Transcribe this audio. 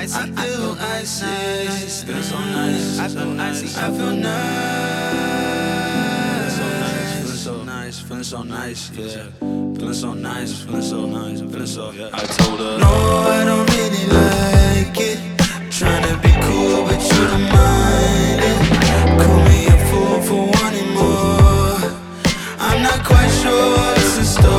icy, I feel nice, feeling so nice, I feel icy, I feel nice, feeling so nice, feeling so nice, yeah, feeling so nice, feeling so nice, feeling so, yeah. I told her, no, I don't really like it, tryna be cool, but you don't mind it. Call me a fool for wanting more. I'm not quite sure what's in store.